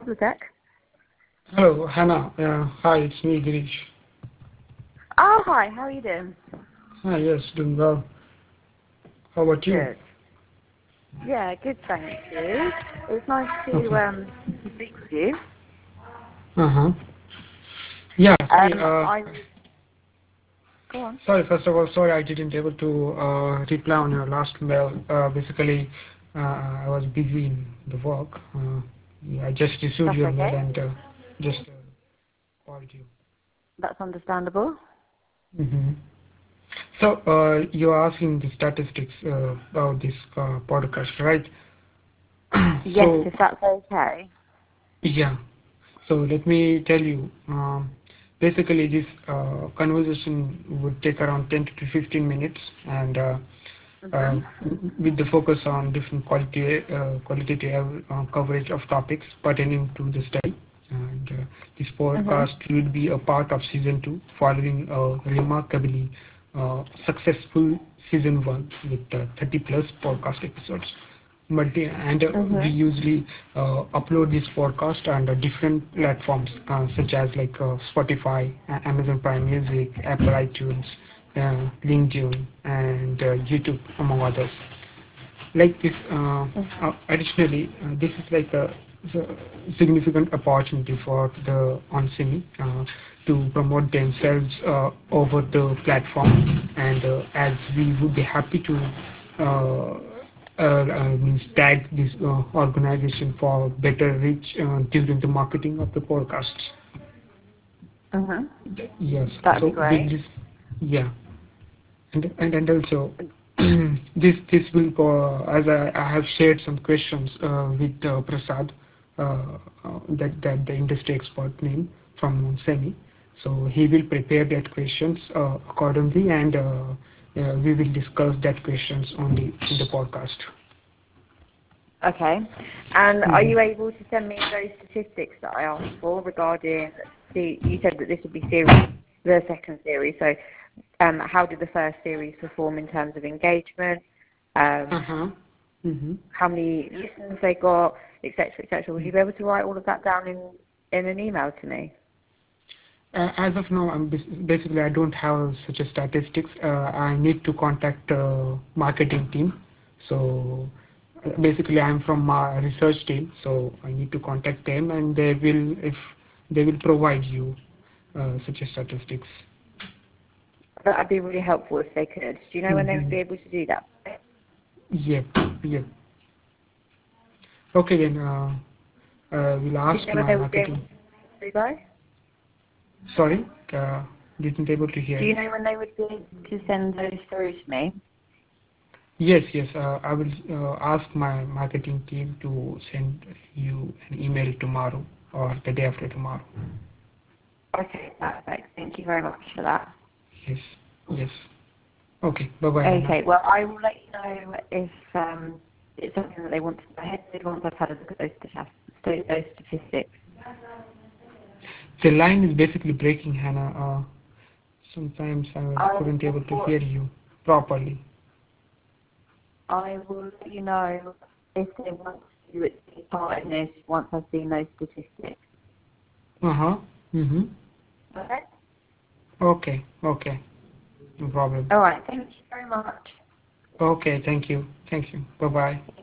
Tech. Hello, Hannah. Hi, it's me, Girish. Oh, hi. How are you doing? Hi, yes, doing well. How about you? Good. Yeah, good. Thank you. It's nice Okay. to speak with you. Uh-huh. Yeah, sorry. I go on. Sorry, first of all, sorry I didn't able to reply on your last mail. Basically, I was busy in the work. Yeah, I just received That's your mail okay. and just called you. That's understandable. Mm-hmm. So, you're asking the statistics about this podcast, right? Yes, So, if that's okay. yeah. So let me tell you, basically this conversation would take around 10 to 15 minutes and uh, Mhm. with the focus on different qualitative coverage of topics pertaining to the study. And this Mhm. podcast will be a part of season 2 following a remarkably successful season 1 with 30 plus podcast episodes we Mhm. usually upload this podcast on different platforms such as like Spotify, Amazon Prime Music, Apple iTunes, LinkedIn, and YouTube, among others. Like this, Mhm. additionally, this is like a significant opportunity for the onsemi to promote themselves over the platform, and as we would be happy to uh, means tag this organization for better reach during the marketing of the podcasts. Mhm. Yes. That'd So be with great. this, yeah, and also this will go as I have shared some questions with Prasad, that the industry expert name from Semi. So he will prepare that questions accordingly, and we will discuss that questions on the podcast. Okay. And are Mhm. you able to send me those statistics that I asked for regarding you said that this would be the second series. So, how did the first series perform in terms of engagement? Um, Uh-huh. Mm-hmm. how many listens they got, etc., etc. Would you be able to write all of that down in an email to me? As of now, basically I don't have such a statistics. I need to contact marketing team. So basically, I'm from my research team. So I need to contact them, and they will if they will provide you such a statistics. That would be really helpful if they could. Do you know when they would Mm-hmm. be able to do that? Yep. Yep. Okay then. We'll Do you ask know when my they would be able marketing. to do by? Sorry, didn't able to Do hear. you know when they would be able to send those through to me? Yes, yes. I will ask my marketing team to send you an email tomorrow or the day after tomorrow. Okay, perfect. Thank you very much for that. Yes, yes. Okay. Bye bye, Hannah. Okay, well, I will let you know if it's something that they want to go ahead with once I've had a look at those statistics. The line is basically breaking, Hannah. Sometimes I I couldn't able to will, hear you properly. I will let you know if they want to take part in this once I've seen those statistics. Uh huh. Mm-hmm. Okay? Okay. Okay. No problem. All right, thank you very much. Okay. Thank you. Thank you. Bye bye.